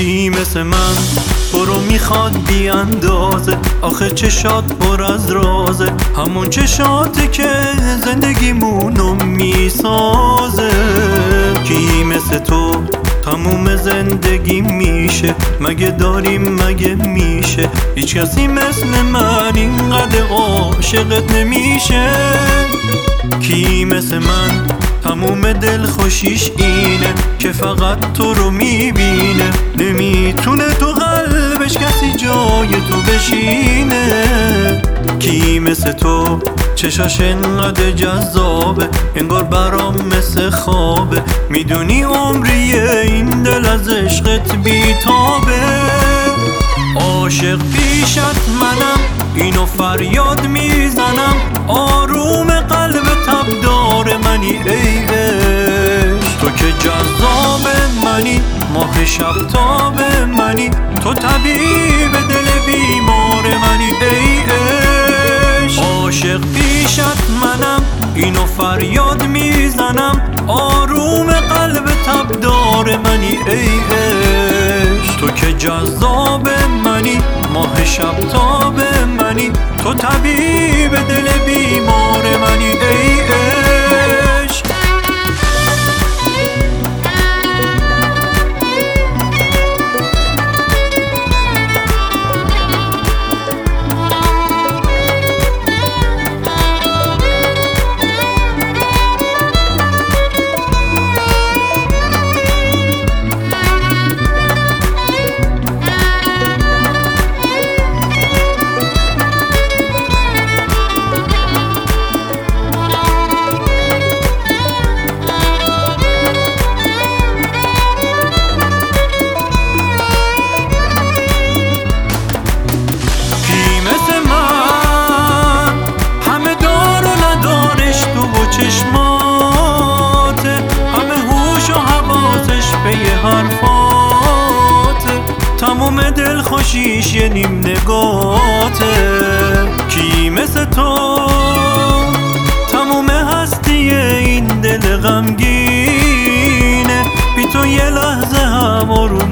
کی مثل من برو میخواد بی اندازه، آخه چشات پر از رازه، همون چشاته که زندگیمونو میسازه. کی مثل تو تموم زندگی میشه، مگه داریم مگه میشه هیچ کسی مثل من اینقدر عاشقت نمیشه. کی مثل من تموم دل خوشیش اینه که فقط تو رو میبینه، نمیتونه تو قلبش کسی جای تو بشینه. کی مثل تو چشاش انقدر جذابه، انگار برام مثل خوابه، میدونی عمریه این دل از عشقت بیتابه. عاشق پیشت منم اینو فریاد میزنم، آروم قلب تبدار منی ای عشق. تو که جذاب منی، ماه شب تاب منی، تو طبیب دل بیمار منی ای عشق. عاشق پیشت منم اینو فریاد میزنم، آروم قلب تبدار منی ای عشق. تو که جذاب منی، ماه شب تاب منی، تو طبیب دل بیمار منی ای عشق. چشماته همه هوش و حواسش به یه حرفاته، تموم دل خوشیش یه نیم نگاته. کی مثل تو تموم هستی این دل غمگینه، بی تو یه لحظه هم آروم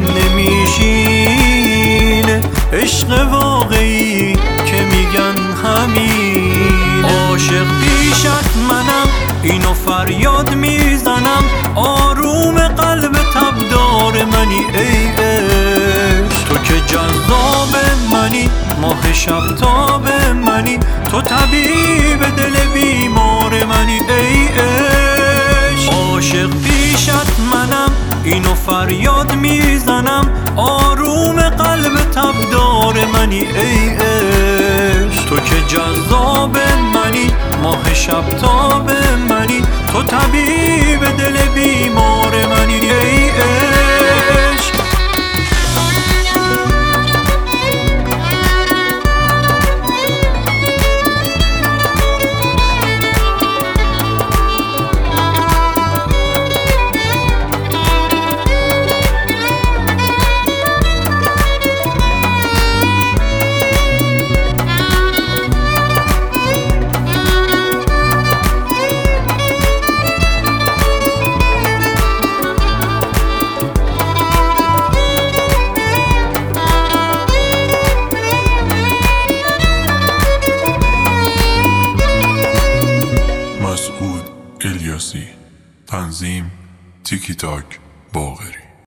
نمیشینه. عشق واقعی که میگن همین، عاشق پیشت منم اینو فریاد میزنم، آروم قلب تبدار منی ای عشق. تو که جذاب منی، ماه شب تاب منی، تو طبیب دل بیمار منی ای عشق. عاشق پیشت منم اینو فریاد میزنم، آروم قلب تبدار منی ای عشق. تو که جذاب منی، ماه شب تاب منی، تو طبیب دل بیمار منی ای عشق. مسعود الیاسی. تنظیم تیکی تاک باقری.